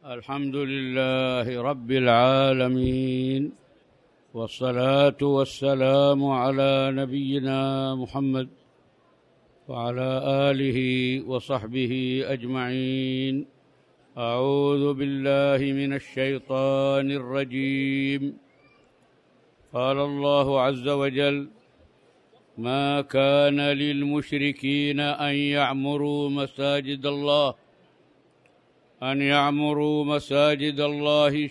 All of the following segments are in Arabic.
الحمد لله رب العالمين، والصلاة والسلام على نبينا محمد وعلى آله وصحبه أجمعين. أعوذ بالله من الشيطان الرجيم. قال الله عز وجل: ما كان للمشركين أن يعمروا مساجد الله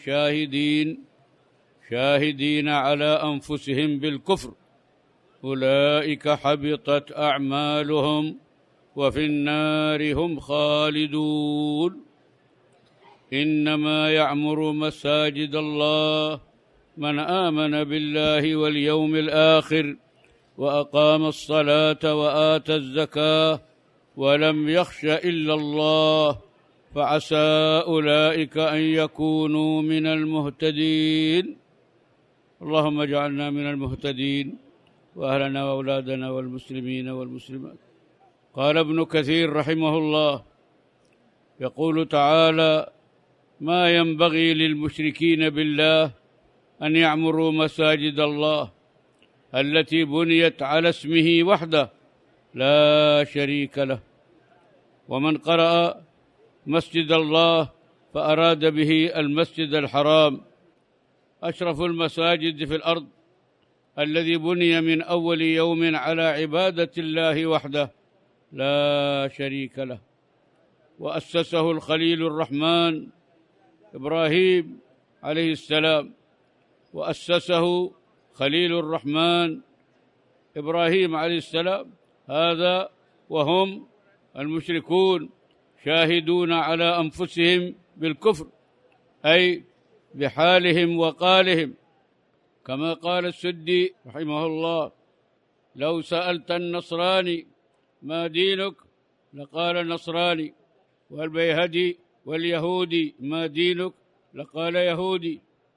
شاهدين على أنفسهم بالكفر، أولئك حبطت أعمالهم وفي النار هم خالدون. إنما يعمر مساجد الله من آمن بالله واليوم الآخر وأقام الصلاة وآتى الزكاة ولم يخش إلا الله، فعسى أولئك أن يكونوا من المهتدين. اللهم اجعلنا من المهتدين وأهلنا وأولادنا والمسلمين والمسلمات. قال ابن كثير رحمه الله، يقول تعالى: ما ينبغي للمشركين بالله أن يعمروا مساجد الله التي بنيت على اسمه وحده لا شريك له. ومن قرأ مسجد الله فأراد به المسجد الحرام، أشرف المساجد في الأرض، الذي بني من أول يوم على عبادة الله وحده لا شريك له، وأسسه الخليل الرحمن إبراهيم عليه السلام، وأسسه خليل الرحمن إبراهيم عليه السلام، هذا وهم المشركون شاهدون على أنفسهم بالكفر، أي بحالهم وقالهم، كما قال السدي رحمه الله: لو سألت النصراني ما دينك لقال نصراني، والبيهدي واليهودي ما دينك لقال يهودي،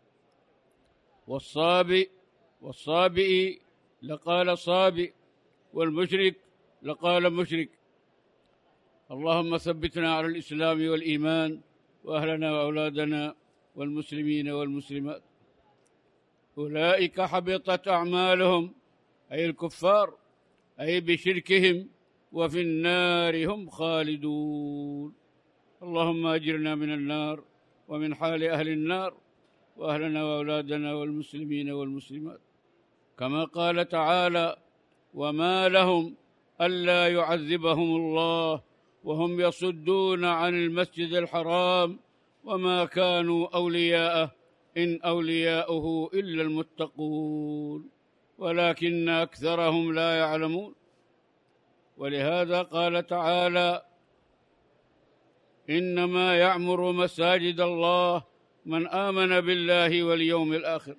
والصابئي لقال صابئ، والمشرك لقال مشرك. اللهم ثبتنا على الإسلام والإيمان، وأهلنا وأولادنا والمسلمين والمسلمات. أولئك حبطت أعمالهم، أي الكفار، أي بشركهم، وفي النار هم خالدون. اللهم أجرنا من النار ومن حال أهل النار، وأهلنا وأولادنا والمسلمين والمسلمات. كما قال تعالى: وما لهم ألا يعذبهم الله وهم يصدون عن المسجد الحرام وما كانوا أولياءه إن أولياؤه إلا المتقون ولكن أكثرهم لا يعلمون. ولهذا قال تعالى: إنما يعمر مساجد الله من آمن بالله واليوم الآخر.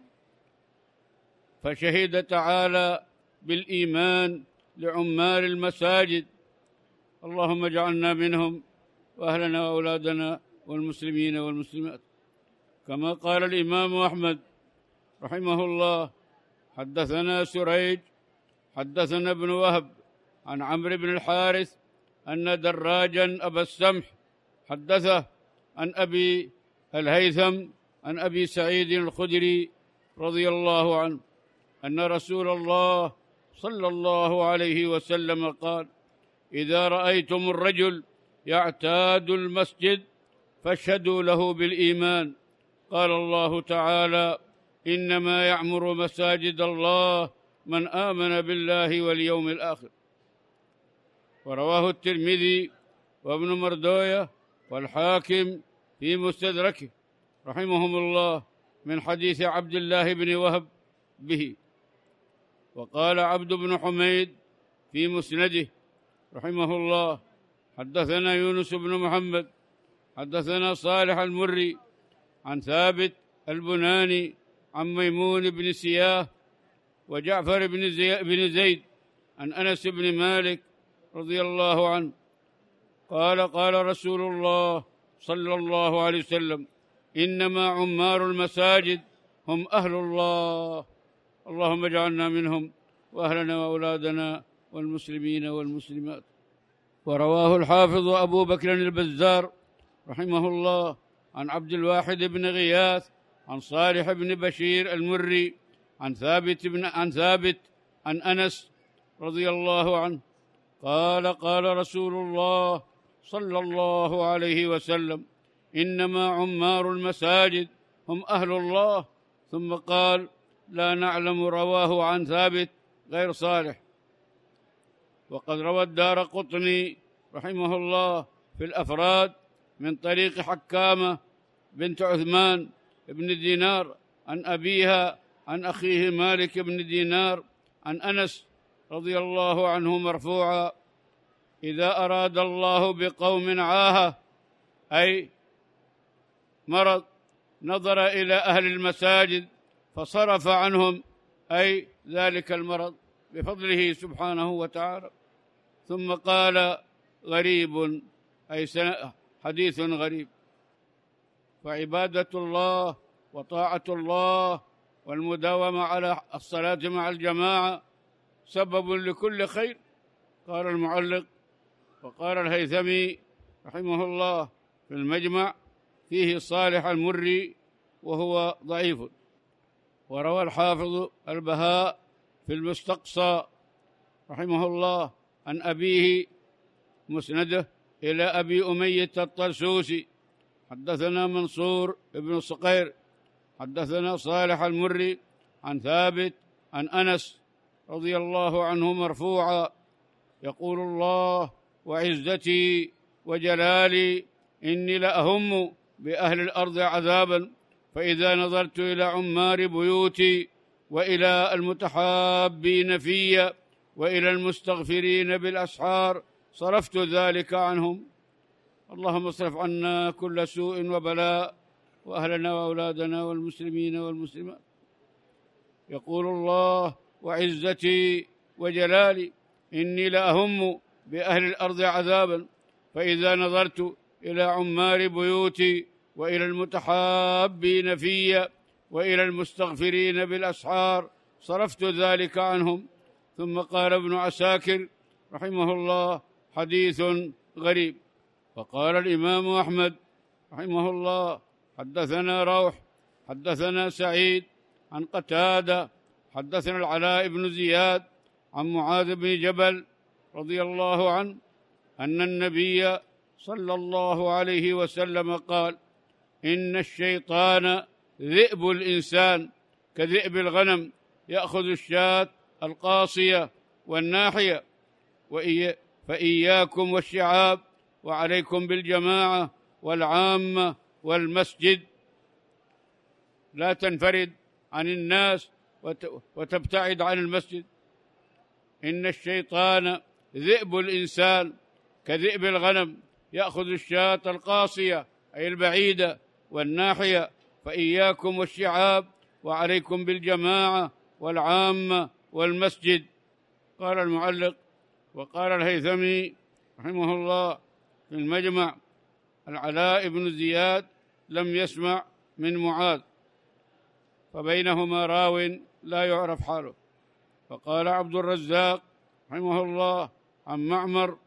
فشهد تعالى بالإيمان لعمار المساجد، اللهم اجعلنا منهم وأهلنا وأولادنا والمسلمين والمسلمات. كما قال الإمام أحمد رحمه الله: حدثنا سريج حدثنا ابن وهب عن عمرو بن الحارث أن دراجا أبا السمح حدثه عن أبي الهيثم عن أبي سعيد الخدري رضي الله عنه أن رسول الله صلى الله عليه وسلم قال: إذا رأيتم الرجل يعتاد المسجد فاشهدوا له بالإيمان. قال الله تعالى: إنما يعمر مساجد الله من آمن بالله واليوم الآخر. ورواه الترمذي وابن مردوية والحاكم في مستدركه رحمهم الله من حديث عبد الله بن وهب به. وقال عبد بن حميد في مسنده رحمه الله: حدثنا يونس بن محمد حدثنا صالح المري عن ثابت البناني عن ميمون بن سياه وجعفر بن زيد عن أنس بن مالك رضي الله عنه قال: قال رسول الله صلى الله عليه وسلم: إنما عمار المساجد هم أهل الله. اللهم اجعلنا منهم وأهلنا وأولادنا والمسلمين والمسلمات. ورواه الحافظ أبو بكر البزار رحمه الله عن عبد الواحد بن غياث عن صالح بن بشير المري عن ثابت عن أنس رضي الله عنه قال قال رسول الله صلى الله عليه وسلم: إنما عمار المساجد هم أهل الله. ثم قال: لا نعلم رواه عن ثابت غير صالح. وقد روى الدارقطني رحمه الله في الأفراد من طريق حكامة بنت عثمان بن دينار عن أبيها عن أخيه مالك بن دينار عن أنس رضي الله عنه مرفوعا: إذا أراد الله بقوم عاهة أي مرض نظر إلى أهل المساجد فصرف عنهم أي ذلك المرض بفضله سبحانه وتعالى. ثم قال: غريب أي حديث غريب. فعبادة الله وطاعة الله والمداومة على الصلاة مع الجماعة سبب لكل خير. قال المعلق: وقال الهيثمي رحمه الله في المجمع فيه صالح المري وهو ضعيف. وروى الحافظ البهاء في المستقصى رحمه الله عن أبيه مسنده إلى أبي أمية الطرسوسي: حدثنا منصور بن صقير حدثنا صالح المري عن ثابت عن أنس رضي الله عنه مرفوعا: يقول الله وعزتي وجلالي إني لأهم بأهل الأرض عذابا، فإذا نظرت إلى عمار بيوتي وإلى المتحابين في وإلى المستغفرين بالأسحار صرفت ذلك عنهم. اللهم اصرف عنا كل سوء وبلاء وأهلنا وأولادنا والمسلمين والمسلمات. يقول الله وعزتي وجلالي إني لأهم بأهل الأرض عذابا، فإذا نظرت إلى عمار بيوتي وإلى المتحابين في وإلى المستغفرين بالأسحار صرفت ذلك عنهم. ثم قال ابن عساكر رحمه الله: حديث غريب. وقال الإمام أحمد رحمه الله: حدثنا روح حدثنا سعيد عن قتادة حدثنا العلاء بن زياد عن معاذ بن جبل رضي الله عنه أن النبي صلى الله عليه وسلم قال: إن الشيطان ذئب الإنسان كذئب الغنم يأخذ الشاة القاصية والناحية، فإياكم والشعاب وعليكم بالجماعة والعامة والمسجد. لا تنفرد عن الناس وتبتعد عن المسجد. إن الشيطان ذئب الإنسان كذئب الغنم يأخذ الشاة القاصية أي البعيدة والناحية، فإياكم والشعاب وعليكم بالجماعة والعامة والمسجد. قال المعلق: وقال الهيثمي رحمه الله في المجمع: العلاء بن زياد لم يسمع من معاذ، فبينهما راو لا يعرف حاله. فقال عبد الرزاق رحمه الله عن معمر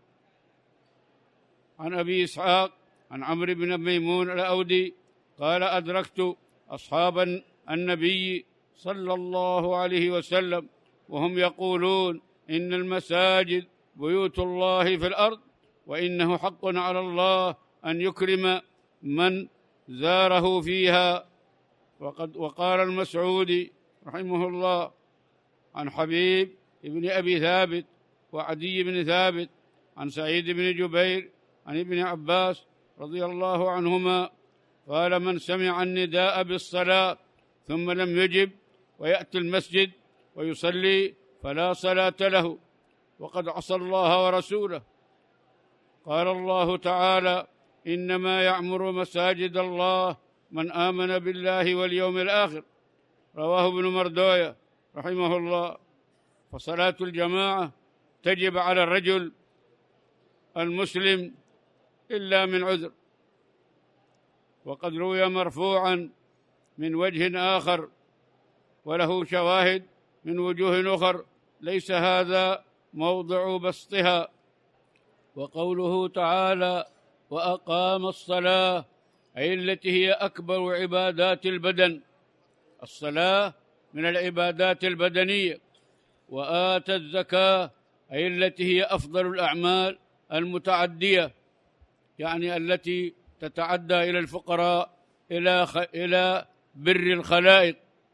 عن أبي إسحاق عن عمرو بن ميمون الأودي قال: أدركت أصحاب النبي صلى الله عليه وسلم وهم يقولون: إن المساجد بيوت الله في الأرض، وإنه حق على الله أن يكرم من زاره فيها. وقال المسعودي رحمه الله عن حبيب بن أبي ثابت وعدي بن ثابت عن سعيد بن جبير عن ابن عباس رضي الله عنهما قال: من سمع النداء بالصلاة ثم لم يجب ويأتي المسجد ويصلي فلا صلاة له، وقد عصى الله ورسوله. قال الله تعالى: إنما يعمر مساجد الله من آمن بالله واليوم الآخر. رواه ابن مردوية رحمه الله. فصلاة الجماعة تجب على الرجل المسلم إلا من عذر. وقد روي مرفوعا من وجه آخر وله شواهد من وجوه أخر ليس هذا موضع بسطها. وقوله تعالى: وأقام الصلاة أي التي هي أكبر عبادات البدن، الصلاة من العبادات البدنية، وآتى الزكاة أي التي هي أفضل الأعمال المتعدية، يعني التي تتعدى إلى الفقراء، إلى بر الخلائق.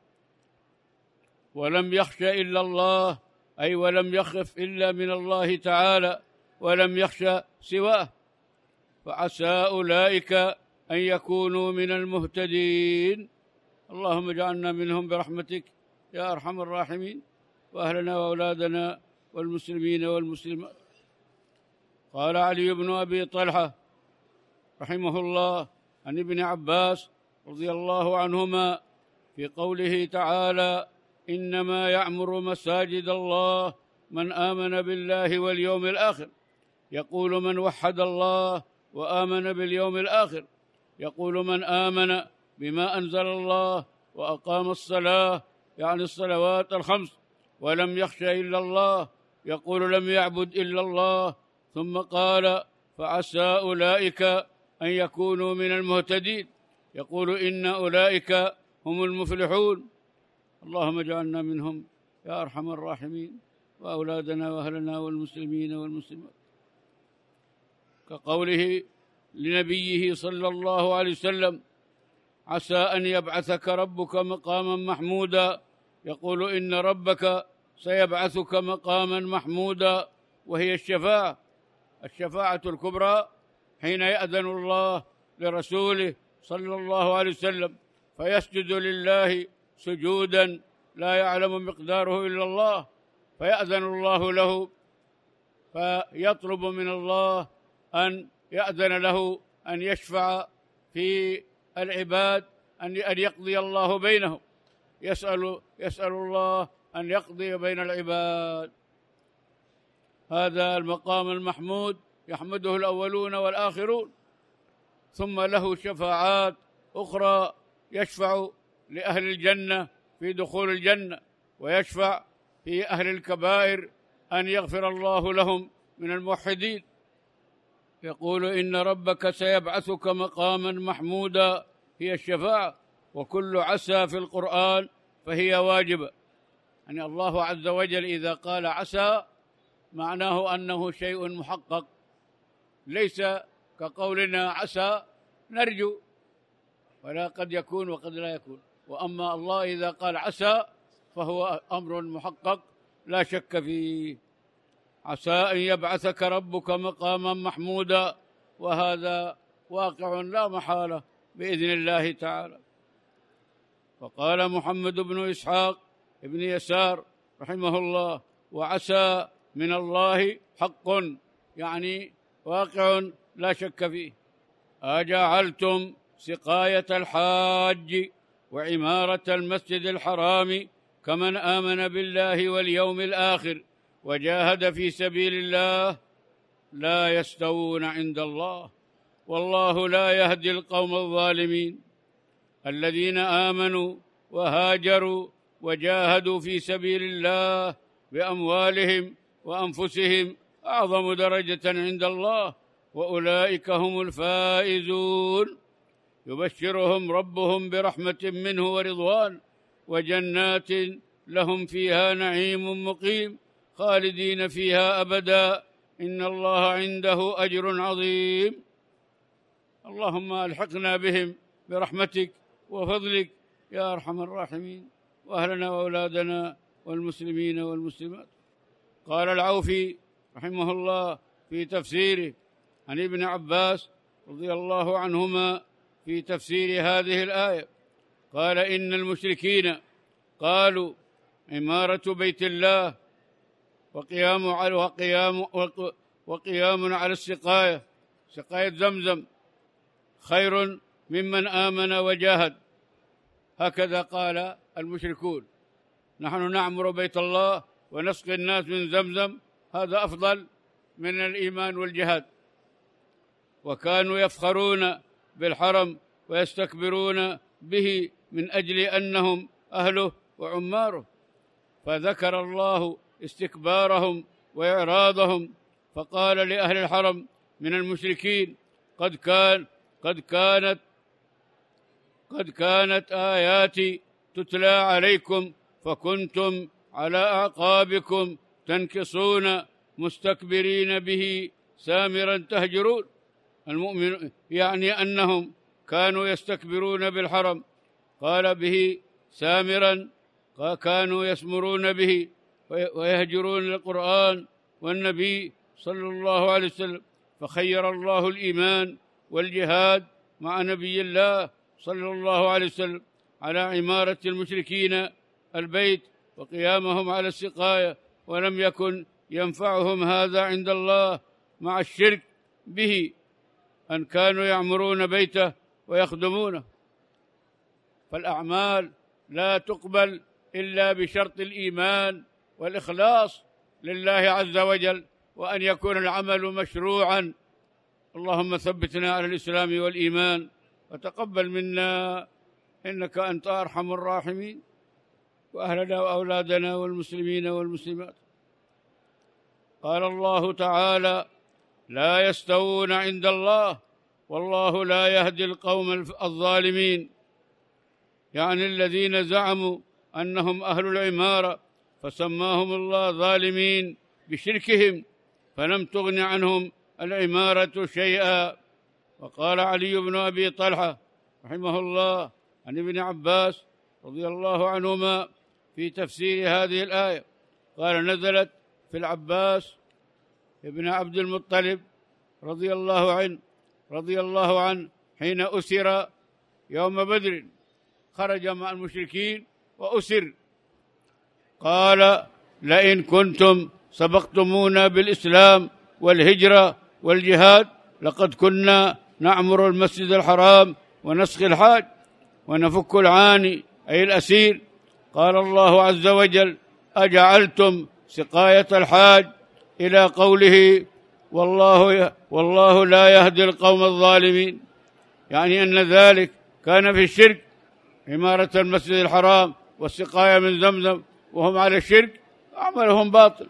ولم يخش إلا الله، أي ولم يخف إلا من الله تعالى، ولم يخش سواه، فعسى أولئك أن يكونوا من المهتدين. اللهم اجعلنا منهم برحمتك يا أرحم الراحمين، وأهلنا وأولادنا والمسلمين والمسلمات. قال علي بن أبي طلحة رحمه الله عن ابن عباس رضي الله عنهما في قوله تعالى: إنما يعمر مساجد الله من آمن بالله واليوم الآخر. يقول من وحد الله وآمن باليوم الآخر، يقول من آمن بما أنزل الله وأقام الصلاة، يعني الصلوات الخمس، ولم يخش إلا الله، يقول لم يعبد إلا الله. ثم قال: فعسى أولئك أن يكونوا من المهتدين، يقول إن أولئك هم المفلحون. اللهم اجعلنا منهم يا أرحم الراحمين، وأولادنا وأهلنا والمسلمين والمسلمات. كقوله لنبيه صلى الله عليه وسلم: عسى أن يبعثك ربك مقاما محمودا، يقول إن ربك سيبعثك مقاما محمودا، وهي الشفاعة الكبرى، حين يأذن الله لرسوله صلى الله عليه وسلم فيسجد لله سجودا لا يعلم مقداره إلا الله، فيأذن الله له، فيطلب من الله أن يأذن له أن يشفع في العباد، أن يقضي الله بينهم، يسأل الله أن يقضي بين العباد. هذا المقام المحمود يحمده الأولون والآخرون. ثم له شفاعات أخرى، يشفع لأهل الجنة في دخول الجنة، ويشفع في أهل الكبائر أن يغفر الله لهم من الموحدين. يقول إن ربك سيبعثك مقاما محمودا، هي الشفاعة. وكل عسى في القرآن فهي واجبة، يعني الله عز وجل إذا قال عسى معناه أنه شيء محقق، ليس كقولنا عسى نرجو، ولا قد يكون وقد لا يكون. وأما الله إذا قال عسى فهو أمر محقق لا شك فيه. عسى أن يبعثك ربك مقاما محمودا، وهذا واقع لا محالة بإذن الله تعالى. فقال محمد بن إسحاق ابن يسار رحمه الله: وعسى من الله حق، يعني واقع لا شك فيه. أجعلتم سقاية الحاج وعمارة المسجد الحرام كمن آمن بالله واليوم الآخر وجاهد في سبيل الله لا يستوون عند الله، والله لا يهدي القوم الظالمين. الذين آمنوا وهاجروا وجاهدوا في سبيل الله بأموالهم وأنفسهم أعظم درجة عند الله، وأولئك هم الفائزون. يبشرهم ربهم برحمة منه ورضوان وجنات لهم فيها نعيم مقيم خالدين فيها أبدا، إن الله عنده أجر عظيم. اللهم ألحقنا بهم برحمتك وفضلك يا أرحم الراحمين، وأهلنا وأولادنا والمسلمين والمسلمات. قال العوفي رحمه الله في تفسيره عن ابن عباس رضي الله عنهما في تفسير هذه الآية، قال: إن المشركين قالوا عمارة بيت الله وقيام على السقاية، سقاية زمزم، خير ممن آمن وجاهد. هكذا قال المشركون: نحن نعمر بيت الله ونسقي الناس من زمزم، هذا أفضل من الإيمان والجهاد. وكانوا يفخرون بالحرم ويستكبرون به من أجل أنهم أهله وعماره، فذكر الله استكبارهم وإعراضهم، فقال لأهل الحرم من المشركين: قد كانت قد كانت آياتي تتلى عليكم فكنتم على أعقابكم تنكصون مستكبرين به سامرا تهجرون. المؤمن يعني أنهم كانوا يستكبرون بالحرم، قال به سامرا، كانوا يسمرون به ويهجرون القرآن والنبي صلى الله عليه وسلم، فخير الله الإيمان والجهاد مع نبي الله صلى الله عليه وسلم على عمارة المشركين البيت وقيامهم على السقاية، ولم يكن ينفعهم هذا عند الله مع الشرك به أن كانوا يعمرون بيته ويخدمونه. فالأعمال لا تقبل إلا بشرط الإيمان والإخلاص لله عز وجل، وأن يكون العمل مشروعا. اللهم ثبتنا على الإسلام والإيمان وتقبل منا إنك أنت أرحم الراحمين، وأهلنا وأولادنا والمسلمين والمسلمات. قال الله تعالى: لا يستوون عند الله والله لا يهدي القوم الظالمين، يعني الذين زعموا أنهم أهل العمارة فسماهم الله ظالمين بشركهم، فلم تغن عنهم العمارة شيئا. وقال علي بن أبي طلحة رحمه الله عن ابن عباس رضي الله عنهما في تفسير هذه الآية، قال: نزلت في العباس ابن عبد المطلب رضي الله عنه حين أسر يوم بدر، خرج مع المشركين وأسر، قال: لئن كنتم سبقتمونا بالإسلام والهجرة والجهاد لقد كنا نعمر المسجد الحرام ونسقي الحاج ونفك العاني أي الأسير. قال الله عز وجل: أجعلتم سقاية الحاج إلى قوله والله لا يهدي القوم الظالمين، يعني أن ذلك كان في الشرك، عمارة المسجد الحرام والسقاية من زمزم وهم على الشرك، عملهم باطل،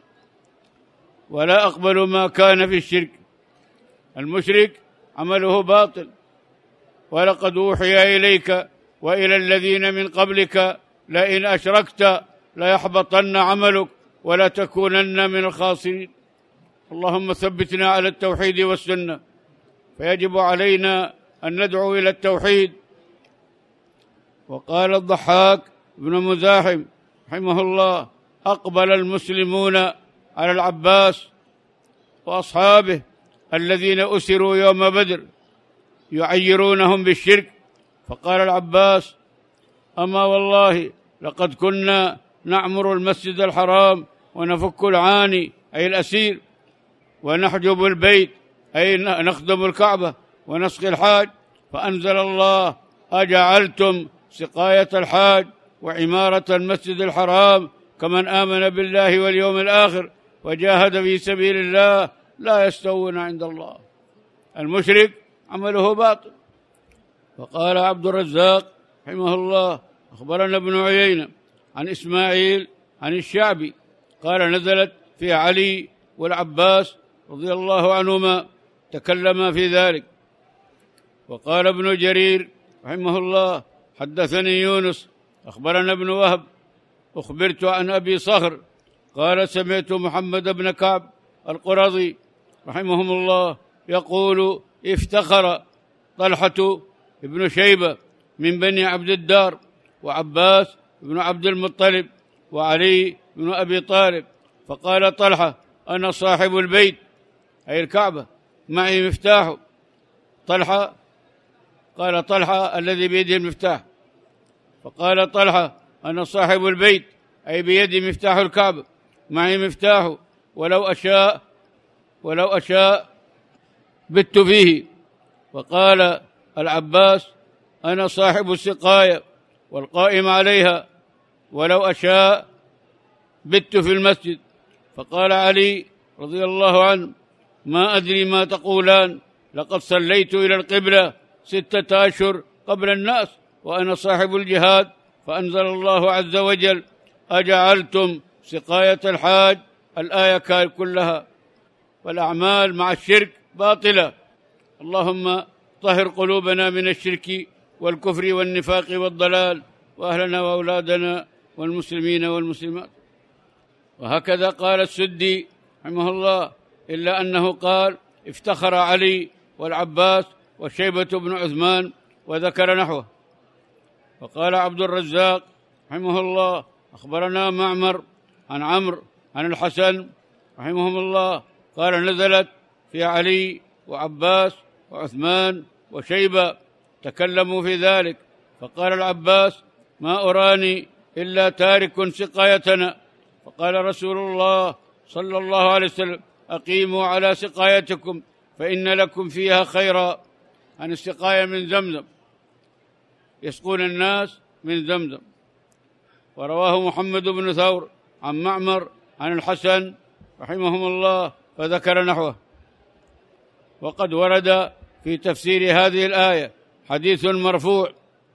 ولا أقبل ما كان في الشرك. المشرك عمله باطل. ولقد أوحي إليك وإلى الذين من قبلك لئن أشركت ليحبطن عملك ولتكونن من الخاسرين. اللهم ثبتنا على التوحيد والسنة، فيجب علينا أن ندعو إلى التوحيد. وقال الضحاك بن مزاحم رحمه الله: أقبل المسلمون على العباس وأصحابه الذين أسروا يوم بدر يعيرونهم بالشرك، فقال العباس: أما والله لقد كنا نعمر المسجد الحرام ونفك العاني أي الأسير، ونحجب البيت أي نخدم الكعبة، ونسقي الحاج، فأنزل الله: أجعلتم سقاية الحاج وعمارة المسجد الحرام كمن آمن بالله واليوم الآخر وجاهد في سبيل الله لا يستوون عند الله. المشرك عمله باطل. وقال عبد الرزاق رحمه الله: أخبرنا ابن عيينة عن إسماعيل عن الشعبي قال: نزلت في علي والعباس رضي الله عنهما تكلما في ذلك. وقال ابن جرير رحمه الله: حدثني يونس أخبرنا ابن وهب أخبرت عن أبي صخر قال: سمعت محمد بن كعب القرظي رحمهم الله يقول: افتخر طلحة ابن شيبة من بني عبد الدار وعباس بن عبد المطلب وعلي بن أبي طالب، فقال طلحة: أنا صاحب البيت أي الكعبة، معي مفتاحه. قال طلحة الذي بيده المفتاح، فقال طلحة: أنا صاحب البيت أي بيدي مفتاح الكعبة، معي مفتاحه، ولو أشاء بت فيه. وقال العباس: أنا صاحب السقاية والقائم عليها، ولو أشاء بت في المسجد. فقال علي رضي الله عنه: ما أدري ما تقولان، لقد صليت إلى القبلة 6 أشهر قبل الناس وأنا صاحب الجهاد، فأنزل الله عز وجل: أجعلتم سقاية الحاج، الآية كلها. والأعمال مع الشرك باطلة. اللهم طهر قلوبنا من الشرك والكفر والنفاق والضلال، وأهلنا وأولادنا والمسلمين والمسلمات. وهكذا قال السدي رحمه الله، إلا أنه قال: افتخر علي والعباس وشيبة بن عثمان، وذكر نحوه. وقال عبد الرزاق رحمه الله: أخبرنا معمر عن عمرو عن الحسن رحمهم الله قال: نزلت في علي وعباس وعثمان وشيبة، تكلموا في ذلك، فقال العباس: ما أراني إلا تارك سقايتنا. فقال رسول الله صلى الله عليه وسلم: أقيموا على سقايتكم فإن لكم فيها خيرا. عن السقاية من زمزم، يسقون الناس من زمزم. ورواه محمد بن ثور عن معمر عن الحسن رحمهم الله فذكر نحوه. وقد ورد في تفسير هذه الآية حديث مرفوع،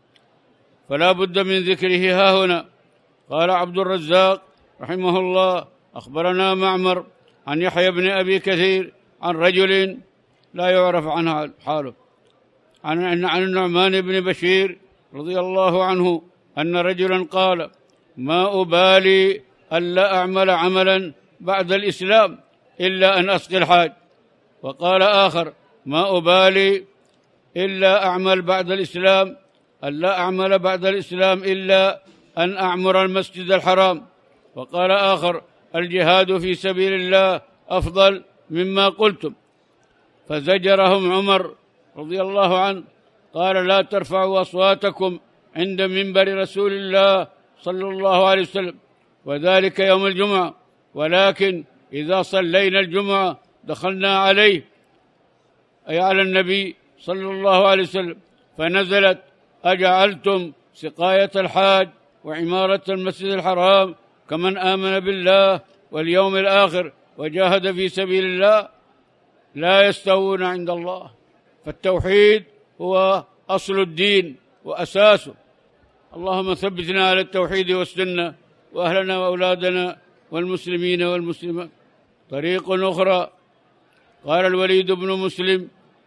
فلا بد من ذكره ها هنا. قال عبد الرزاق رحمه الله: أخبرنا معمر عن يحيى بن أبي كثير عن رجل لا يعرف عنه حاله، عن النعمان بن بشير رضي الله عنه أن رجلا قال: ما أبالي ألا أعمل عملا بعد الإسلام إلا أن أسقي الحاج. وقال آخر: ما أبالي إلا أعمل بعد الإسلام ألا أعمل بعد الإسلام إلا أن أعمر المسجد الحرام. وقال آخر: الجهاد في سبيل الله أفضل مما قلتم. فزجرهم عمر رضي الله عنه، قال: لا ترفعوا أصواتكم عند منبر رسول الله صلى الله عليه وسلم، وذلك يوم الجمعة، ولكن إذا صلينا الجمعة دخلنا عليه، أي على النبي صلى الله عليه وسلم، فنزلت: أجعلتم سقاية الحاج وعمارة المسجد الحرام كمن آمن بالله واليوم الآخر وجاهد في سبيل الله لا يستوون عند الله. فالتوحيد هو أصل الدين وأساسه. اللهم ثبتنا على التوحيد والسنة، وأهلنا وأولادنا والمسلمين والمسلمات. طريق أخرى، قال الوليد بن مسلم: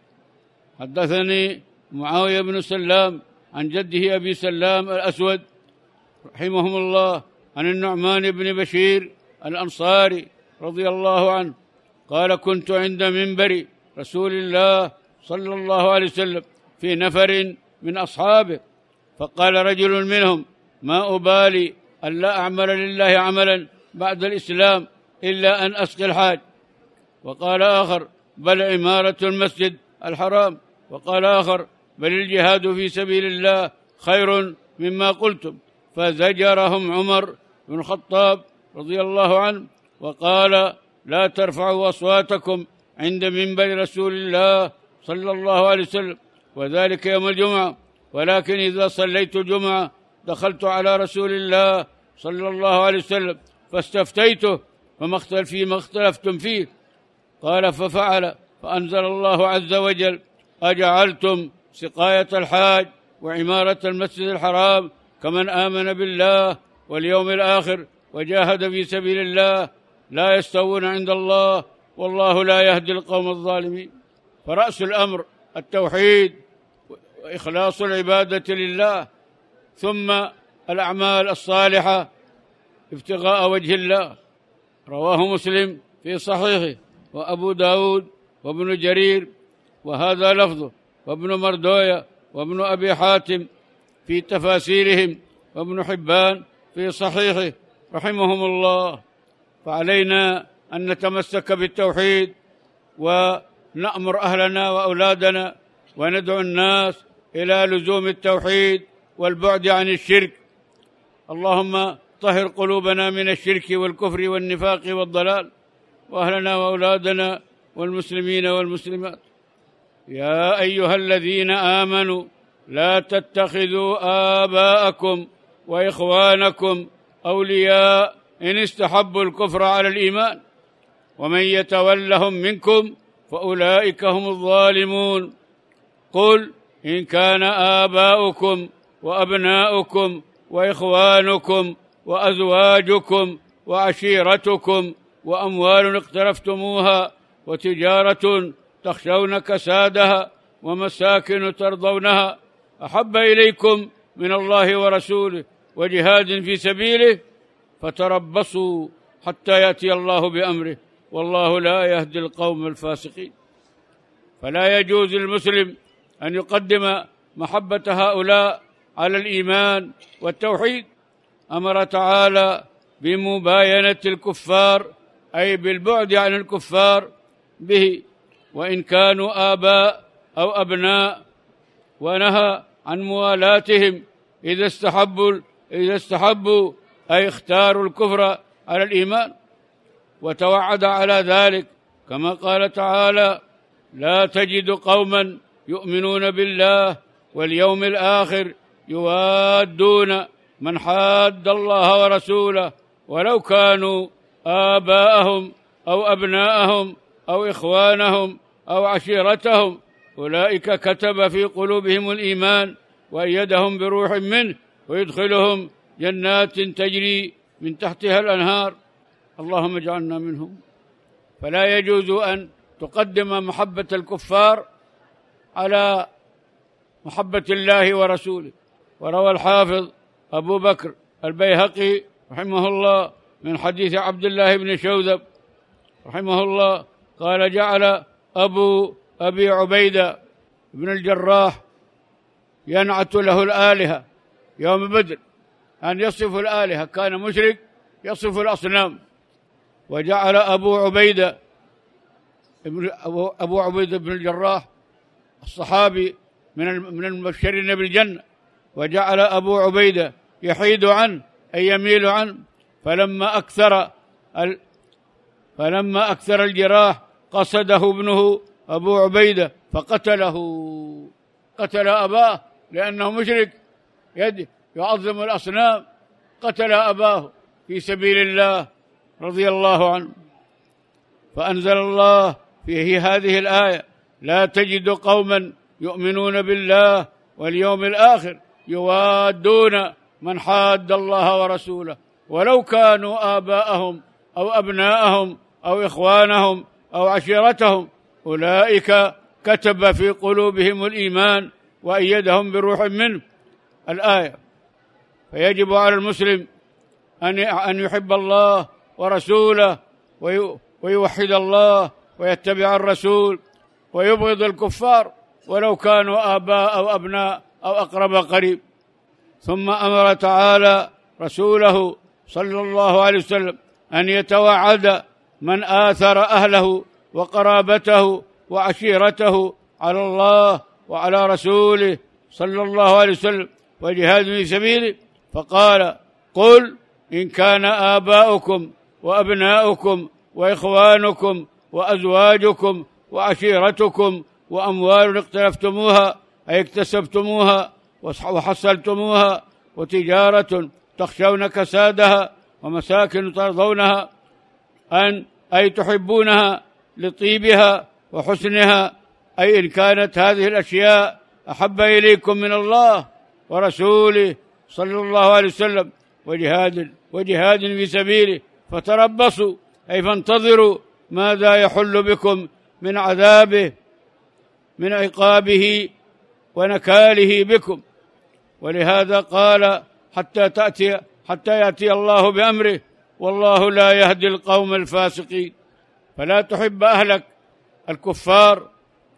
حدثني معاوية بن سلام عن جده أبي سلام الأسود رحمهم الله عن النعمان بن بشير الأنصاري رضي الله عنه قال: كنت عند منبر رسول الله صلى الله عليه وسلم في نفر من أصحابه، فقال رجل منهم: ما أبالي ألا أعمل لله عملا بعد الإسلام إلا أن أسقي الحاج. وقال آخر: بل عمارة المسجد الحرام. وقال آخر: بل الجهاد في سبيل الله خير مما قلتم. فزجرهم عمر بن الخطاب رضي الله عنه وقال: لا ترفعوا أصواتكم عند منبر رسول الله صلى الله عليه وسلم، وذلك يوم الجمعة، ولكن إذا صليت الجمعة دخلت على رسول الله صلى الله عليه وسلم فاستفتيته فما اختلفتم فيه. قال: ففعل، فأنزل الله عز وجل: أجعلتم سقاية الحاج وعمارة المسجد الحرام كمن آمن بالله واليوم الآخر وجاهد في سبيل الله لا يستوون عند الله والله لا يهدي القوم الظالمين. فرأس الأمر التوحيد وإخلاص العبادة لله، ثم الأعمال الصالحة ابتغاء وجه الله. رواه مسلم في صحيحه، وأبو داود وابن جرير وهذا لفظه، وابن مردوية وابن أبي حاتم في تفاسيرهم، وابن حبان في صحيحه رحمهم الله. فعلينا أن نتمسك بالتوحيد ونأمر أهلنا وأولادنا وندعو الناس إلى لزوم التوحيد والبعد عن الشرك. اللهم طهر قلوبنا من الشرك والكفر والنفاق والضلال، وأهلنا وأولادنا والمسلمين والمسلمات. يا أيها الذين آمنوا لا تتخذوا آباءكم وإخوانكم أولياء إن استحبوا الكفر على الإيمان ومن يتولهم منكم فأولئك هم الظالمون. قل إن كان آباؤكم وأبناؤكم وإخوانكم وأزواجكم وعشيرتكم وأموال اقترفتموها وتجارة تخشون كسادها ومساكن ترضونها أحب إليكم من الله ورسوله وجهاد في سبيله فتربصوا حتى يأتي الله بأمره والله لا يهدي القوم الفاسقين. فلا يجوز للمسلم أن يقدم محبة هؤلاء على الإيمان والتوحيد. أمر تعالى بمباينة الكفار أي بالبعد عن الكفار به وإن كانوا آباء أو أبناء، ونهى عن موالاتهم إذا استحبوا أي اختاروا الكفر على الإيمان، وتوعد على ذلك كما قال تعالى: لا تجد قوما يؤمنون بالله واليوم الآخر يوادون من حاد الله ورسوله ولو كانوا آباءهم أو أبناءهم أو إخوانهم أو عشيرتهم أولئك كتب في قلوبهم الإيمان وأيدهم بروح منه ويدخلهم جنات تجري من تحتها الأنهار. اللهم اجعلنا منهم. فلا يجوز أن تقدم محبة الكفار على محبة الله ورسوله. وروى الحافظ أبو بكر البيهقي رحمه الله من حديث عبد الله بن شوذب رحمه الله قال: جعل أبي عبيدة بن الجراح ينعت له الآلهة يوم بدر، أن يصف الآلهة، كان مشرك يصف الأصنام. وجعل أبو عبيدة بن الجراح الصحابي من المبشرين بالجنة، وجعل أبو عبيدة يحيد عنه أي يميل عنه، فلما أكثر الجراح قصده ابنه أبو عبيدة فقتله، قتل أباه لأنه مشرك يعظم الأصنام، قتل أباه في سبيل الله رضي الله عنه. فأنزل الله فيه هذه الآية: لا تجد قوما يؤمنون بالله واليوم الآخر يوادون من حاد الله ورسوله ولو كانوا آباءهم أو أبناءهم أو إخوانهم أو عشيرتهم أولئك كتب في قلوبهم الإيمان وأيدهم بروح منه. الآية. فيجب على المسلم أن يحب الله ورسوله ويوحد الله ويتبع الرسول ويبغض الكفار ولو كانوا آباء أو أبناء أو أقرب قريب. ثم أمر تعالى رسوله صلى الله عليه وسلم أن يتوعد من آثر أهله وقرابته وعشيرته على الله وعلى رسوله صلى الله عليه وسلم وجهاد في سبيله، فقال: قل إن كان آباؤكم وأبناؤكم وإخوانكم وأزواجكم وعشيرتكم وأموال اقترفتموها أي اكتسبتموها وحصلتموها وتجارة تخشون كسادها ومساكن ترضونها أي تحبونها لطيبها وحسنها، أي إن كانت هذه الأشياء أحب إليكم من الله ورسوله صلى الله عليه وسلم وجهاد في سبيله فتربصوا أي فانتظروا ماذا يحل بكم من عذابه من عقابه ونكاله بكم. ولهذا قال: حتى يأتي الله بأمره والله لا يهدي القوم الفاسقين. فلا تحب أهلك الكفار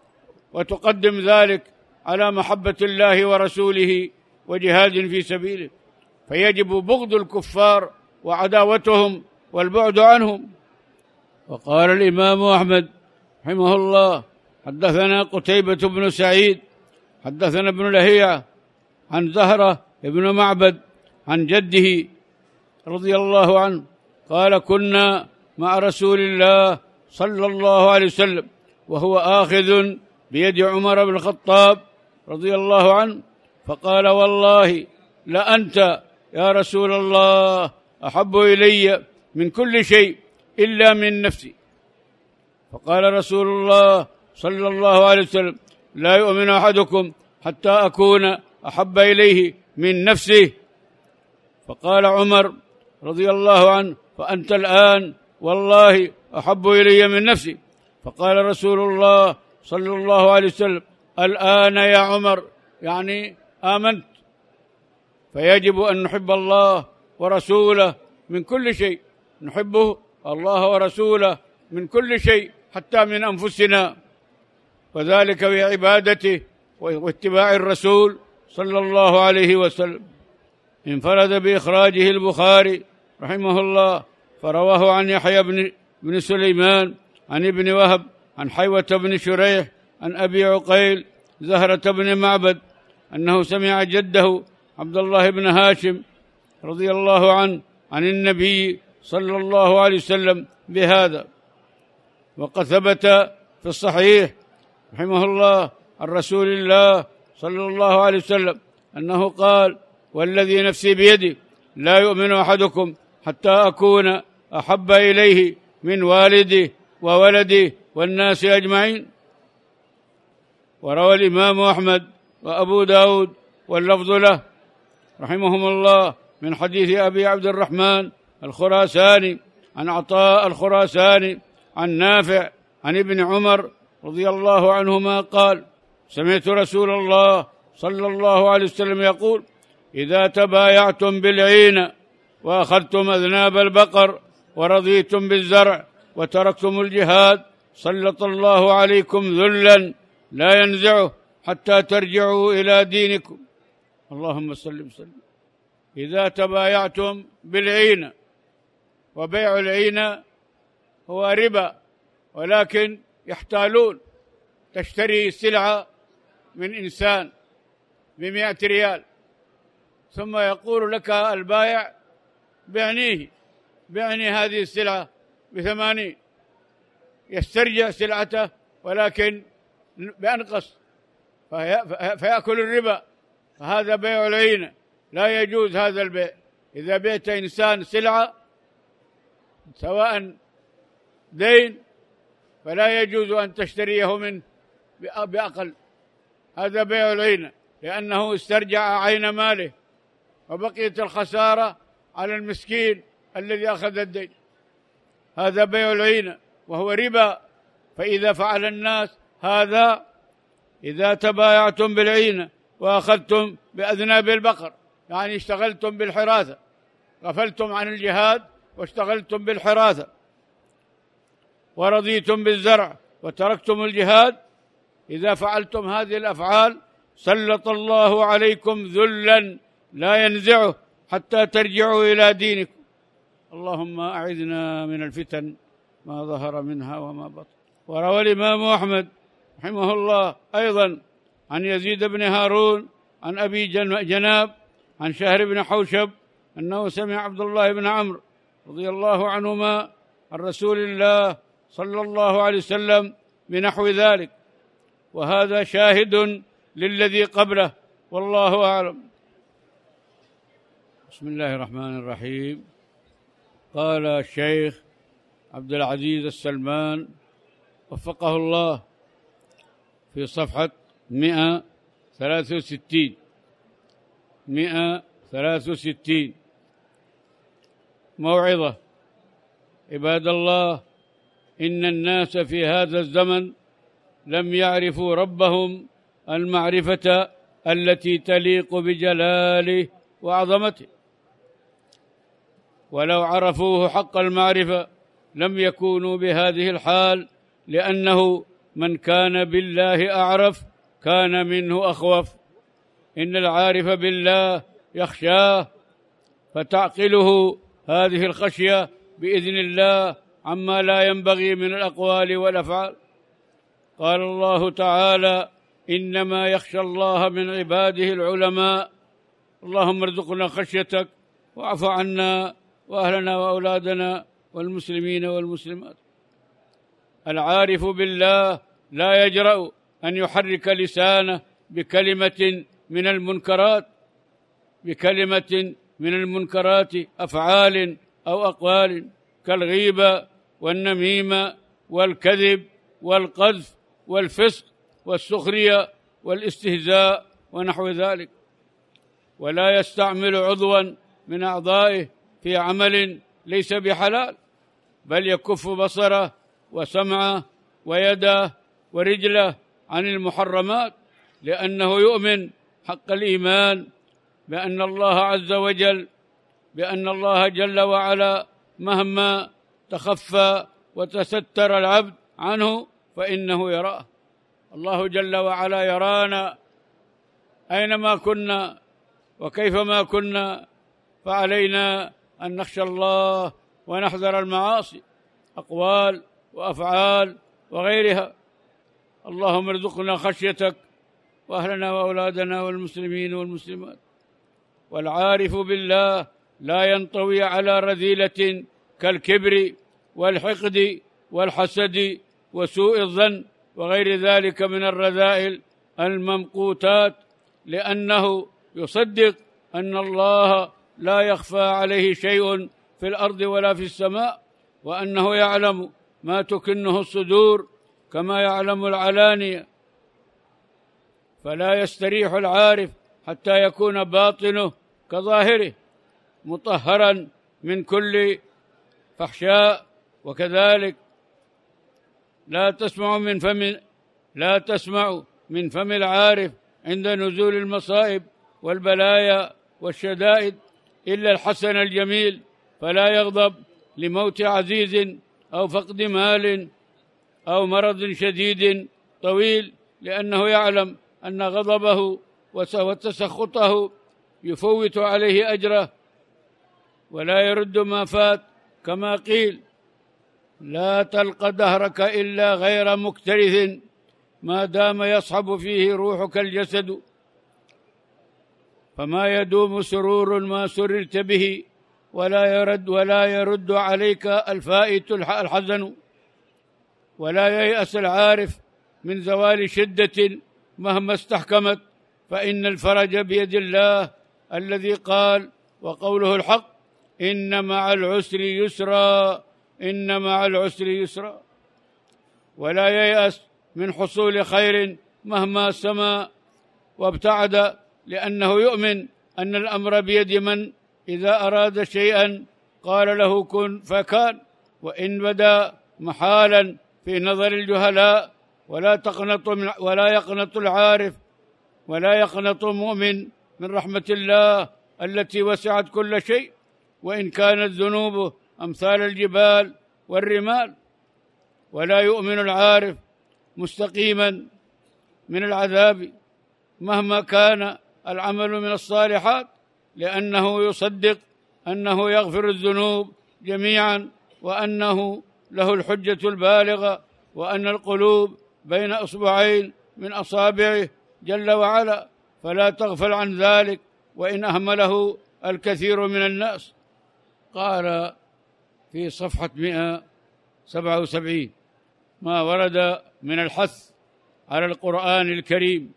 وتقدم ذلك على محبة الله ورسوله وجهاد في سبيله، فيجب بغض الكفار وعداوتهم والبعد عنهم. وقال الإمام أحمد رحمه الله: حدثنا قتيبة بن سعيد حدثنا ابن لهيعة عن زهرة ابن معبد عن جده رضي الله عنه قال: كنا مع رسول الله صلى الله عليه وسلم وهو آخذ بيد عمر بن الخطاب رضي الله عنه، فقال: والله لأنت يا رسول الله أحب إلي من كل شيء إلا من نفسي. فقال رسول الله صلى الله عليه وسلم: لا يؤمن أحدكم حتى أكون أحب إليه من نفسه. فقال عمر رضي الله عنه: فأنت الآن والله أحب إلي من نفسي. فقال رسول الله صلى الله عليه وسلم: الآن يا عمر، يعني آمنت. فيجب أن نحب الله ورسوله من كل شيء، نحبه الله ورسوله من كل شيء حتى من أنفسنا، وذلك بعبادته واتباع الرسول صلى الله عليه وسلم. انفرد بإخراجه البخاري رحمه الله، فرواه عن يحيى بن سليمان عن ابن وهب عن حيوة بن شريح عن أبي عقيل زهرة بن معبد أنه سمع جده عبد الله بن هاشم رضي الله عنه عن النبي صلى الله عليه وسلم بهذا. وقد ثبت في الصحيح رحمه الله عن رسول الله صلى الله عليه وسلم أنه قال: والذي نفسي بيده لا يؤمن أحدكم حتى أكون أحب إليه من والده وولده والناس أجمعين. وروى الإمام أحمد وأبو داود واللفظ له رحمهم الله من حديث أبي عبد الرحمن الخراساني عن عطاء الخراساني عن نافع عن ابن عمر رضي الله عنهما قال: سمعت رسول الله صلى الله عليه وسلم يقول: إذا تبايعتم بالعين وأخذتم أذناب البقر ورضيتم بالزرع وتركتم الجهاد سلط الله عليكم ذلا لا ينزعه حتى ترجعوا إلى دينكم. اللهم صل وسلم. إذا تبايعتم بالعين، وبيع العين هو ربا، ولكن يحتالون. تشتري سلعة من إنسان ب100 ريال، ثم يقول لك البائع: بعني هذه السلعة ب80، يسترجع سلعته ولكن بأنقص، فيأكل الربا. فهذا بيع العين، لا يجوز هذا البيع. إذا بيعت إنسان سلعة سواء دين فلا يجوز أن تشتريه منه بأقل. هذا بيع العين، لأنه استرجع عين ماله، وبقيت الخسارة على المسكين الذي أخذ الدين. هذا بيع العين وهو ربا. فإذا فعل الناس هذا، إذا تبايعتم بالعين وأخذتم بأذناب البقر، يعني اشتغلتم بالحراثة، غفلتم عن الجهاد واشتغلتم بالحراثة، ورضيتم بالزرع وتركتم الجهاد، إذا فعلتم هذه الأفعال سلط الله عليكم ذلا لا ينزعه حتى ترجعوا إلى دينكم. اللهم أعذنا من الفتن ما ظهر منها وما بطن. وروى الإمام أحمد رحمه الله أيضا عن يزيد بن هارون عن أبي جناب عن شهر بن حوشب أنه سمع عبد الله بن عمرو رضي الله عنهما عن رسول الله صلى الله عليه وسلم بنحو ذلك، وهذا شاهد للذي قبله، والله أعلم. بسم الله الرحمن الرحيم. قال الشيخ عبد العزيز السلمان وفقه الله في صفحة 163: موعظة. عباد الله، إن الناس في هذا الزمن لم يعرفوا ربهم المعرفة التي تليق بجلاله وعظمته، ولو عرفوه حق المعرفة لم يكونوا بهذه الحال، لأنه من كان بالله أعرف كان منه أخوف. إن العارف بالله يخشاه، فتعقله هذه الخشية بإذن الله عما لا ينبغي من الأقوال والأفعال. قال الله تعالى: إنما يخشى الله من عباده العلماء. اللهم ارزقنا خشيتك، واعف عنا وأهلنا وأولادنا والمسلمين والمسلمات. العارف بالله لا يجرأ أن يحرك لسانه بكلمة من المنكرات أفعال أو أقوال، كالغيبة والنميمة والكذب والقذف والفسق والسخرية والاستهزاء ونحو ذلك. ولا يستعمل عضوا من أعضائه في عمل ليس بحلال، بل يكف بصره وسمعه ويده ورجله عن المحرمات، لأنه يؤمن حق الإيمان بأن الله جل وعلا مهما تخفى وتستر العبد عنه فإنه يراه. الله جل وعلا يرانا أينما كنا وكيفما كنا، فعلينا أن نخشى الله ونحذر المعاصي، أقوال وأفعال وغيرها. اللهم ارزقنا خشيتك وأهلنا وأولادنا والمسلمين والمسلمات. والعارف بالله لا ينطوي على رذيلة كالكبر والحقد والحسد وسوء الظن وغير ذلك من الرذائل الممقوتات، لأنه يصدق أن الله لا يخفى عليه شيء في الأرض ولا في السماء، وأنه يعلم ما تكنه الصدور كما يعلم العلانية. فلا يستريح العارف حتى يكون باطنه كظاهره مطهرا من كل فحشاء. وكذلك لا تسمع من فم العارف عند نزول المصائب والبلايا والشدائد إلا الحسن الجميل، فلا يغضب لموت عزيز أو فقد مال أو مرض شديد طويل، لأنه يعلم أن غضبه وتسخطه يفوت عليه أجره ولا يرد ما فات، كما قيل: لا تلق دهرك إلا غير مكترث ما دام يصحب فيه روحك الجسد، فما يدوم سرور ما سررت به ولا يرد عليك الفائت الحزن. ولا ييأس العارف من زوال شدة مهما استحكمت، فإن الفرج بيد الله الذي قال وقوله الحق: إن مع العسر يسرا، إن مع العسر يسرا. ولا ييأس من حصول خير مهما سما وابتعد، لأنه يؤمن أن الأمر بيد من إذا أراد شيئا قال له كن فكان، وإن بدا محالا في نظر الجهلاء. ولا يقنط العارف ولا يقنط المؤمن من رحمة الله التي وسعت كل شيء، وإن كانت ذنوبه أمثال الجبال والرمال. ولا يؤمن العارف مستقيما من العذاب مهما كان العمل من الصالحات، لأنه يصدق أنه يغفر الذنوب جميعا، وأنه له الحجة البالغة، وأن القلوب بين أصبعين من أصابعه جل وعلا، فلا تغفل عن ذلك وإن أهمله الكثير من الناس. قال في صفحة 177: ما ورد من الحث على القرآن الكريم: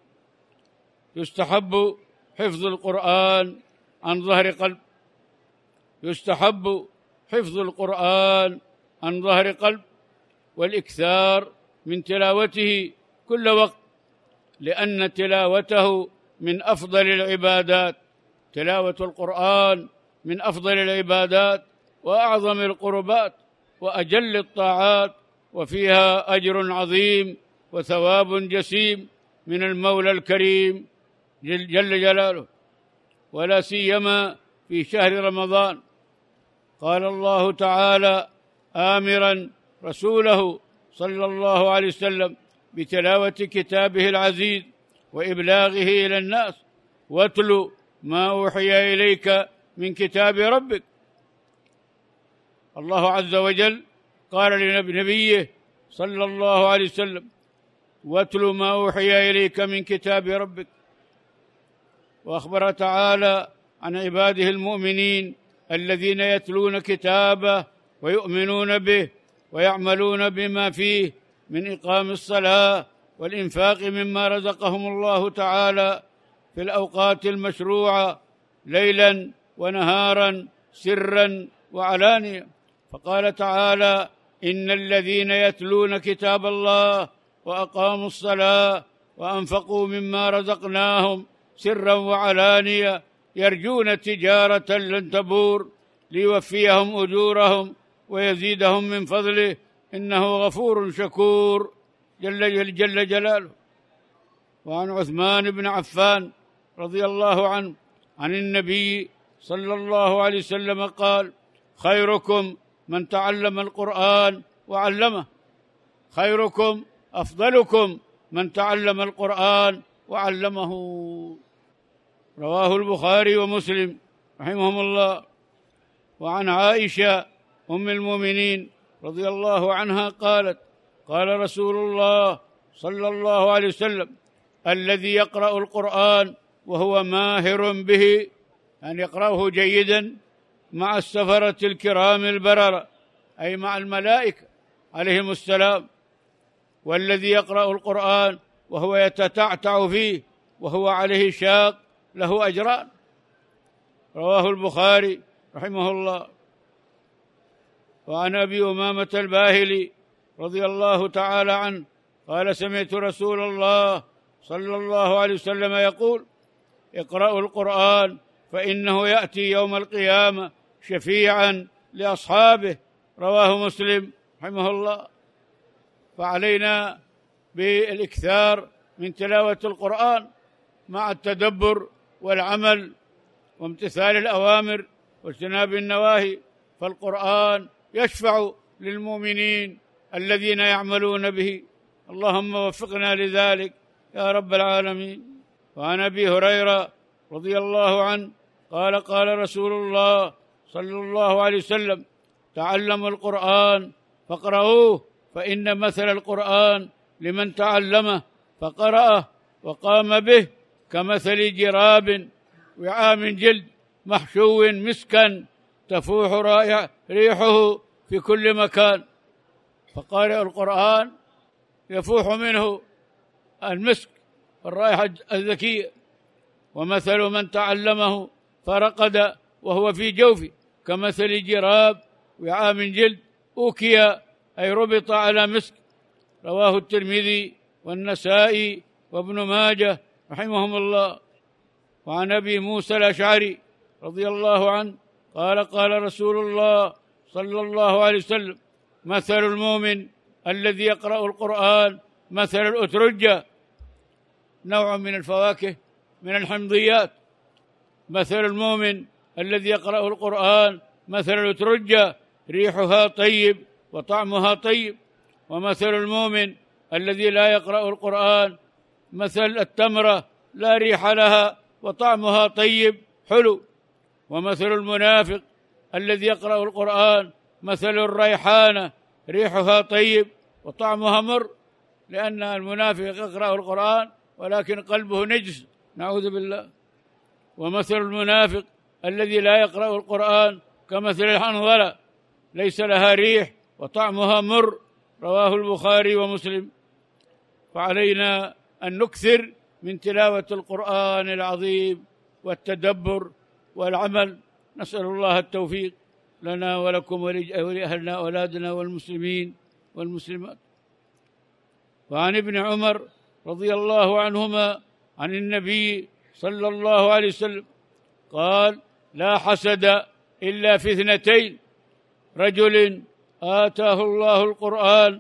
يستحب حفظ القرآن عن ظهر قلب، يستحب حفظ القرآن عن ظهر قلب، والإكثار من تلاوته كل وقت، لأن تلاوته من أفضل العبادات. تلاوة القرآن من أفضل العبادات وأعظم القربات وأجل الطاعات، وفيها أجر عظيم وثواب جسيم من المولى الكريم جل جلاله، ولا سيما في شهر رمضان. قال الله تعالى آمرا رسوله صلى الله عليه وسلم بتلاوة كتابه العزيز وإبلاغه إلى الناس: واتل ما أوحي إليك من كتاب ربك. الله عز وجل قال لنبيه صلى الله عليه وسلم: واتل ما أوحي إليك من كتاب ربك. وأخبر تعالى عن عباده المؤمنين الذين يتلون كتابه ويؤمنون به ويعملون بما فيه من إقام الصلاة والإنفاق مما رزقهم الله تعالى في الأوقات المشروعة ليلا ونهارا سرا وعلانية. فقال تعالى: إن الذين يتلون كتاب الله وأقاموا الصلاة وأنفقوا مما رزقناهم سرا وعلانية يرجون تجارة لن تبور ليوفيهم أجورهم ويزيدهم من فضله إنه غفور شكور جل جلاله. وعن عثمان بن عفان رضي الله عنه عن النبي صلى الله عليه وسلم قال: خيركم من تعلم القرآن وعلمه، خيركم أفضلكم من تعلم القرآن وعلمه. رواه البخاري ومسلم رحمهم الله. وعن عائشة أم المؤمنين رضي الله عنها قالت: قال رسول الله صلى الله عليه وسلم: الذي يقرأ القرآن وهو ماهر به، أن يقرأه جيدا، مع السفرة الكرام البررة، أي مع الملائكة عليهم السلام، والذي يقرأ القرآن وهو يتتعتع فيه وهو عليه شاق له أجران. رواه البخاري رحمه الله. وعن أبي أمامة الباهلي رضي الله تعالى عنه قال: سمعت رسول الله صلى الله عليه وسلم يقول: اقرأوا القرآن فإنه يأتي يوم القيامة شفيعا لأصحابه. رواه مسلم رحمه الله. فعلينا بالإكثار من تلاوة القرآن مع التدبر والعمل وامتثال الأوامر واجتناب النواهي، فالقرآن يشفع للمؤمنين الذين يعملون به. اللهم وفقنا لذلك يا رب العالمين. وعن أبي هريرة رضي الله عنه قال: قال رسول الله صلى الله عليه وسلم: تعلموا القرآن فاقرؤوه، فإن مثل القرآن لمن تعلمه فقرأه وقام به كمثل جراب وعام جلد محشو مسكا تفوح ريحه في كل مكان. فقارئ القرآن يفوح منه المسك والرائحة الذكية. ومثل من تعلمه فرقد وهو في جوفه كمثل جراب وعام جلد أوكي، أي ربط على مسك. رواه الترمذي والنسائي وابن ماجه رحمهم الله. وعن أبي موسى الأشعري رضي الله عنه قال: قال رسول الله صلى الله عليه وسلم: مثل المؤمن الذي يقرأ القرآن مثل الأترجة، نوع من الفواكه من الحمضيات. مثل المؤمن الذي يقرأ القرآن مثل الأترجة، ريحها طيب وطعمها طيب. ومثل المؤمن الذي لا يقرأ القرآن مثل التمرة، لا ريح لها وطعمها طيب حلو. ومثل المنافق الذي يقرأ القرآن مثل الريحانة، ريحها طيب وطعمها مر، لأن المنافق يقرأ القرآن ولكن قلبه نجس، نعوذ بالله. ومثل المنافق الذي لا يقرأ القرآن كمثل الحنظلة، ليس لها ريح وطعمها مر. رواه البخاري ومسلم. فعلينا أن نكثر من تلاوة القرآن العظيم والتدبر والعمل. نسأل الله التوفيق لنا ولكم ولأهلنا أولادنا والمسلمين والمسلمات. وعن ابن عمر رضي الله عنهما عن النبي صلى الله عليه وسلم قال: لا حسد إلا في اثنتين: رجل آتاه الله القرآن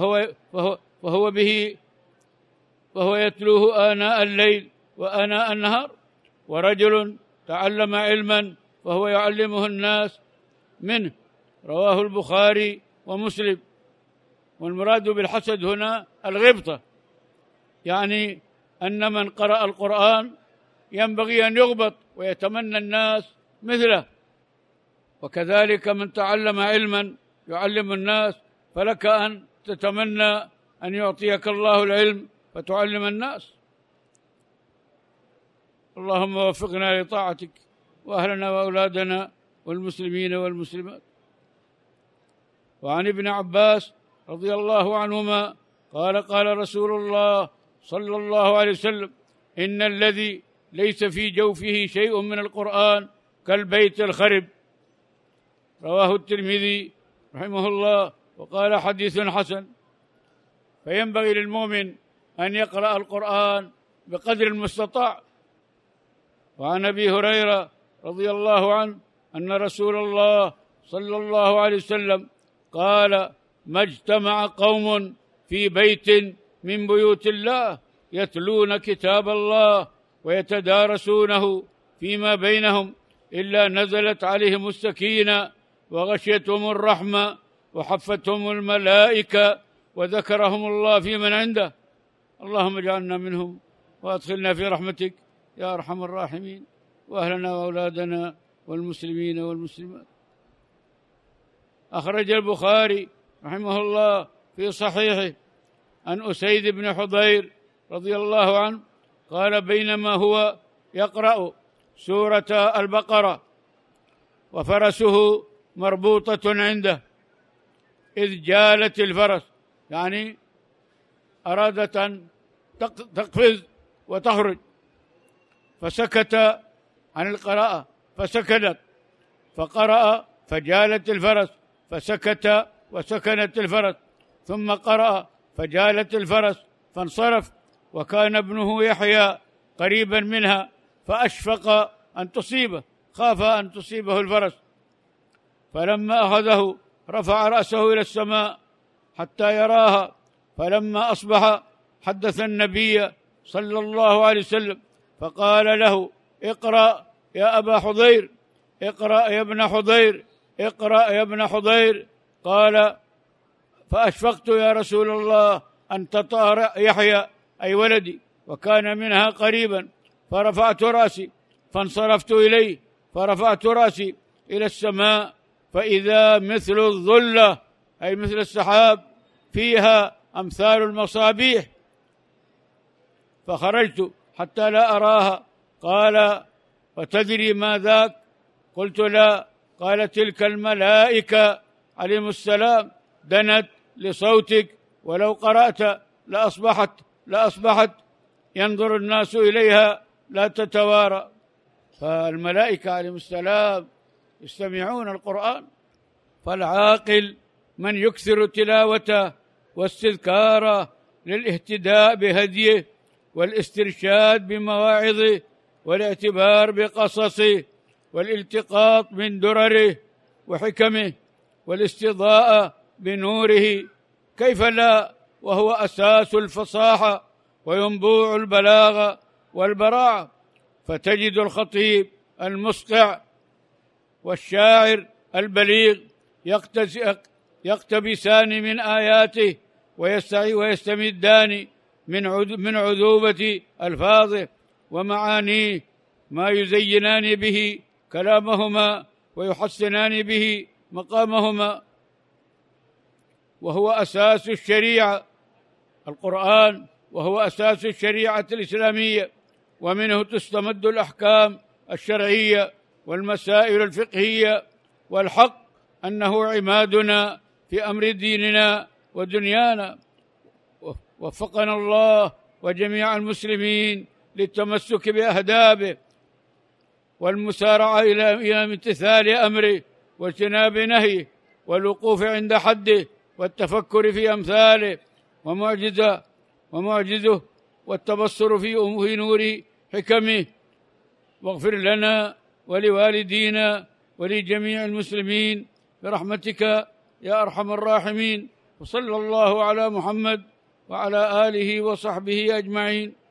فهو يتلوه آناء الليل وآناء النهار، ورجل تعلم علما فهو يعلمه الناس منه. رواه البخاري ومسلم. والمراد بالحسد هنا الغبطة، يعني أن من قرأ القرآن ينبغي أن يغبط ويتمنى الناس مثله، وكذلك من تعلم علما يعلم الناس، فلك أن تتمنى أن يعطيك الله العلم فتعلم الناس. اللهم وفقنا لطاعتك وأهلنا وأولادنا والمسلمين والمسلمات. وعن ابن عباس رضي الله عنهما قال: قال رسول الله صلى الله عليه وسلم: إن الذي ليس في جوفه شيء من القرآن كالبيت الخرب. رواه الترمذي رحمه الله وقال: حديث حسن. فينبغي للمؤمن أن يقرأ القرآن بقدر المستطاع. وعن أبي هريرة رضي الله عنه أن رسول الله صلى الله عليه وسلم قال: ما اجتمع قوم في بيت من بيوت الله يتلون كتاب الله ويتدارسونه فيما بينهم إلا نزلت عليهم السكينة وغشيتهم الرحمة وحفتهم الملائكة وذكرهم الله في من عنده. اللهم اجعلنا منهم وأدخلنا في رحمتك يا أرحم الراحمين، وأهلنا وأولادنا والمسلمين والمسلمات. أخرج البخاري رحمه الله في صحيحه عن أسيد بن حضير رضي الله عنه قال: بينما هو يقرأ سورة البقرة وفرسه مربوطة عنده إذ جالت الفرس، يعني أرادت أن تقفز وتخرج، فسكت عن القراءة فسكنت، فقرأ فجالت الفرس فسكت وسكنت الفرس، ثم قرأ فجالت الفرس فانصرف، وكان ابنه يحيى قريبا منها فأشفق أن تصيبه، خاف أن تصيبه الفرس، فلما أخذه رفع رأسه إلى السماء حتى يراها، فلما أصبح حدث النبي صلى الله عليه وسلم فقال له: اقرأ يا أبا حضير، اقرأ يا ابن حضير، اقرأ يا ابن حضير. قال: فأشفقت يا رسول الله أن تطأ يحيى أي ولدي، وكان منها قريبا، فرفعت رأسي فانصرفت إليه، فرفعت رأسي إلى السماء فإذا مثل الظلة أي مثل السحاب فيها أمثال المصابيح، فخرجت حتى لا أراها. قال: وتدري ما ذاك؟ قلت: لا. قال: تلك الملائكة عليهم السلام دنت لصوتك، ولو قرأت لأصبحت ينظر الناس إليها لا تتوارى. فالملائكة عليهم السلام يستمعون القرآن، فالعاقل من يكثر تلاوته واستذكاره للاهتداء بهديه والاسترشاد بمواعظه والاعتبار بقصصه والالتقاط من درره وحكمه والاستضاءة بنوره، كيف لا وهو أساس الفصاحة وينبوع البلاغة والبراعة. فتجد الخطيب المسقع والشاعر البليغ يقتبسان من آياته ويستمدان من عذوبة ألفاظه ومعانيه ما يزينان به كلامهما ويحسنان به مقامهما، وهو أساس الشريعة القرآن، وهو أساس الشريعة الإسلامية، ومنه تستمد الأحكام الشرعية والمسائل الفقهية، والحق أنه عمادنا في أمر ديننا ودنيانا. وفقنا الله وجميع المسلمين للتمسك بأهدابه والمسارعة إلى امتثال أمره واجتناب نهيه والوقوف عند حده والتفكر في أمثاله ومعجزه والتبصر في نور حكمه. واغفر لنا ولوالدينا ولجميع المسلمين برحمتك يا أرحم الراحمين. وصلى الله على محمد وعلى آله وصحبه أجمعين.